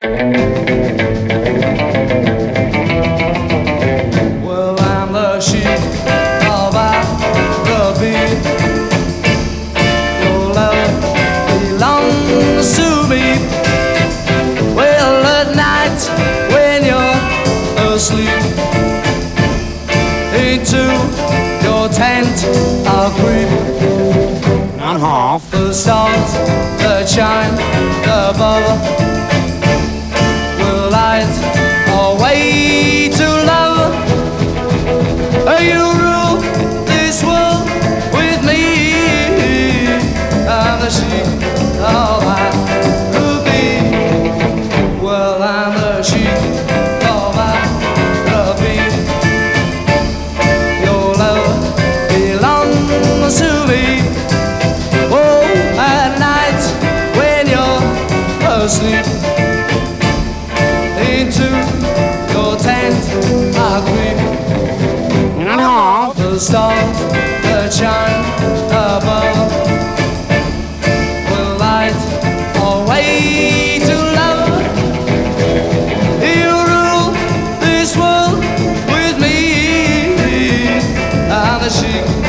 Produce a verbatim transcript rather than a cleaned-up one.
Well, I'm the sheep of the beat. Your love belongs to me. Well, at night when you're asleep, into your tent I'll creep. Not half. The stars that shine above will light our way to love. You rule this world with me. I'm the sheep of I could be. Well, I'm the sheep of I could be. Your love belongs to me. Oh, at night when you're asleep, into your tent I creep. Not half. The stars that shine above will light our way to love. You rule this world with me. I'm the sheep